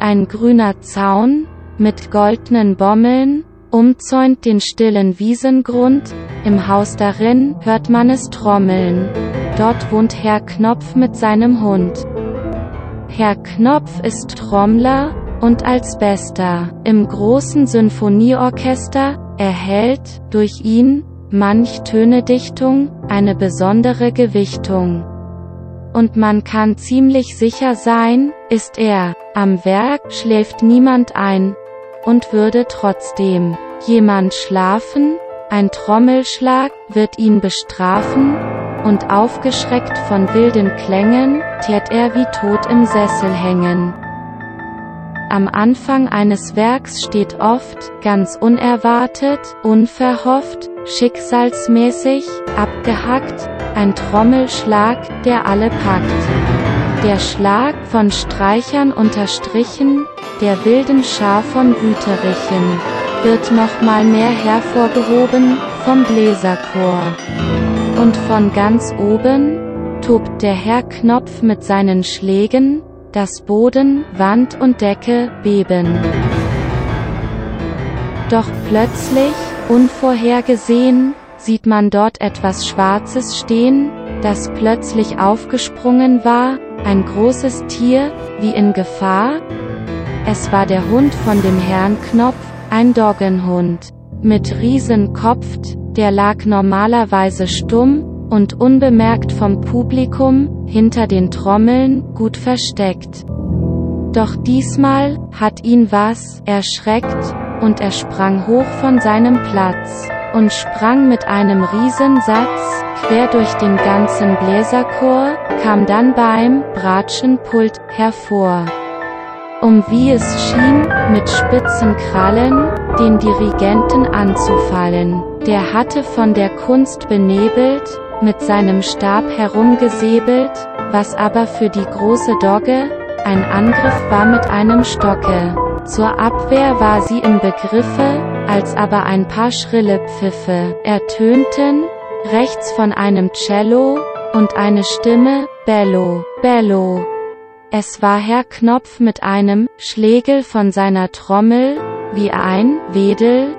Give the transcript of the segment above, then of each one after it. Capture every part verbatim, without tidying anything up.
Ein grüner Zaun, mit goldnen Bommeln, umzäunt den stillen Wiesengrund, im Haus darin hört man es trommeln. Dort wohnt Herr Knopf mit seinem Hund. Herr Knopf ist Trommler, und als Bester, im großen Sinfonieorchester, erhält, durch ihn, manch Tönedichtung, eine besondere Gewichtung. Und man kann ziemlich sicher sein, ist er, am Werk, schläft niemand ein, und würde trotzdem jemand schlafen, ein Trommelschlag wird ihn bestrafen, und aufgeschreckt von wilden Klängen, tärt er wie tot im Sessel hängen. Am Anfang eines Werks steht oft, ganz unerwartet, unverhofft, schicksalsmäßig, abgehackt, ein Trommelschlag, der alle packt. Der Schlag, von Streichern unterstrichen, der wilden Schar von Wüterichen, wird nochmal mehr hervorgehoben, vom Bläserchor. Und von ganz oben, tobt der Herr Knopf mit seinen Schlägen, dass Boden, Wand und Decke beben. Doch plötzlich, unvorhergesehen, sieht man dort etwas Schwarzes stehen, das plötzlich aufgesprungen war, ein großes Tier, wie in Gefahr. Es war der Hund von dem Herrn Knopf, ein Doggenhund, mit Riesenkopf, der lag normalerweise stumm und unbemerkt vom Publikum, hinter den Trommeln, gut versteckt. Doch diesmal hat ihn was erschreckt, und er sprang hoch von seinem Platz und sprang mit einem Riesensatz quer durch den ganzen Bläserchor, kam dann beim Bratschenpult hervor, um, wie es schien, mit spitzen Krallen den Dirigenten anzufallen. Der hatte von der Kunst benebelt, mit seinem Stab herumgesäbelt, was aber für die große Dogge ein Angriff war mit einem Stocke. Zur Abwehr war sie im Begriffe, als aber ein paar schrille Pfiffe ertönten, rechts von einem Cello, und eine Stimme, Bello, Bello. Es war Herr Knopf mit einem Schlägel von seiner Trommel, wie ein Wedel,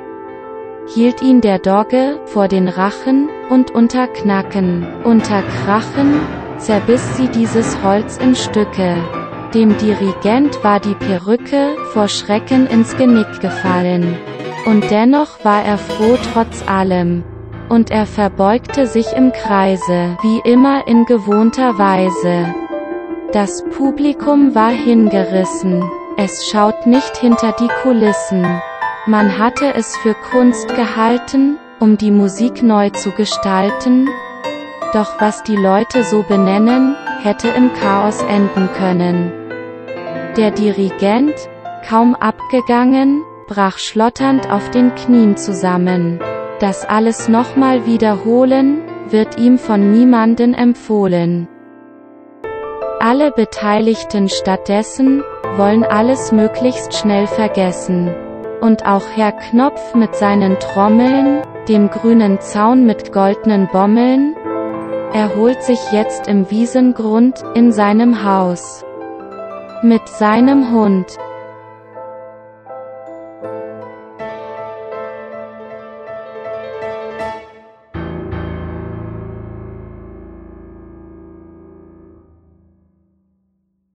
hielt ihn der Dogge vor den Rachen, und unter Knacken, unter Krachen, zerbiss sie dieses Holz in Stücke. Dem Dirigent war die Perücke vor Schrecken ins Genick gefallen. Und dennoch war er froh trotz allem. Und er verbeugte sich im Kreise, wie immer in gewohnter Weise. Das Publikum war hingerissen. Es schaut nicht hinter die Kulissen. Man hatte es für Kunst gehalten, um die Musik neu zu gestalten. Doch was die Leute so benennen, hätte im Chaos enden können. Der Dirigent, kaum abgegangen, brach schlotternd auf den Knien zusammen. Das alles nochmal wiederholen, wird ihm von niemanden empfohlen. Alle Beteiligten stattdessen, wollen alles möglichst schnell vergessen. Und auch Herr Knopf mit seinen Trommeln, dem grünen Zaun mit goldenen Bommeln, erholt sich jetzt im Wiesengrund, in seinem Haus. Mit seinem Hund.